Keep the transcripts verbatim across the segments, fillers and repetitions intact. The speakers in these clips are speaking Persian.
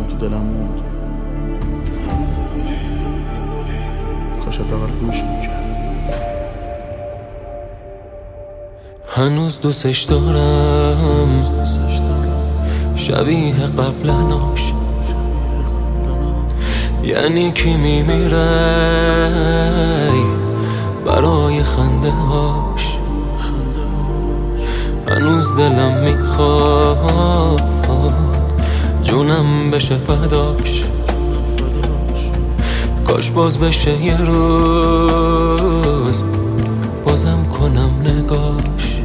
برام تو دلم موند. کاش حداقل گوش میکرد. هنوز دوستش دارم، شبیه قبلناش. یعنی کی میمیره برای خنده هاش. هنوز دلم میخواد جونم بشه فداش. کاش باز بشه یه روز بازم کنم نگاش.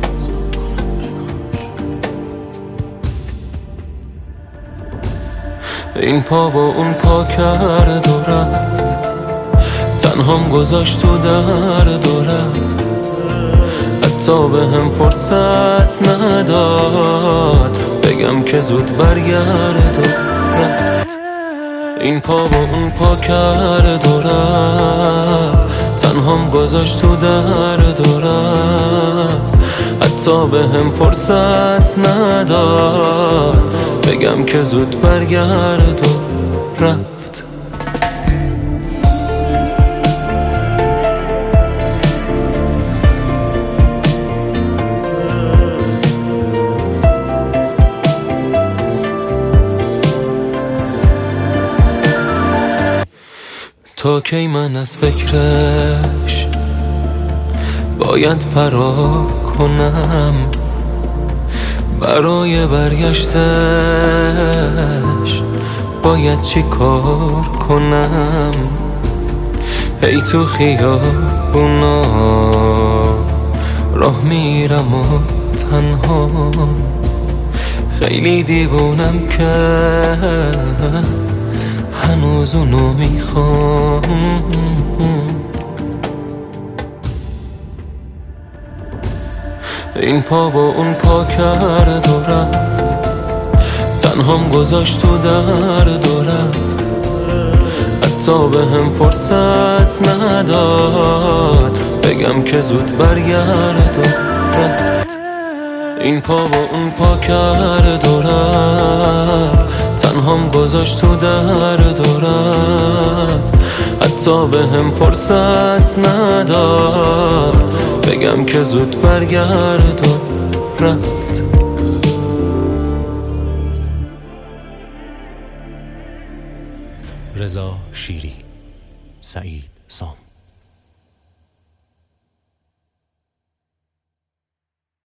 این پا و اون پا کرد و رفت، تنهام گذاشت تو درد و رفت. حتی به هم فرصت نداد بگم که زود برگرد و رفت. این پا و اون پا کرد و رفت، تنهام گذاشت تو درد و رفت. حتی به هم فرصت نداد بگم که زود برگرد و رفت. تا کی من از فکرش باید فرار کنم؟ برای برگشتش باید چی کار کنم؟ هی تو خیابونا راه میرم و تنها، خیلی دیوونم که هنوز اونو میخوام. این پا و اون پا کرد و رفت، تنهام گذاشت تو درد و رفت. حتی به هم فرصت نداد بگم که زود برگرد و رفت. این پا و اون پا کرد و رفت، تنهام گذاشت تو درد و رفت. حتی به هم فرصت نداد بگم که زود برگرد و رفت. رضا شیری، سعید سام.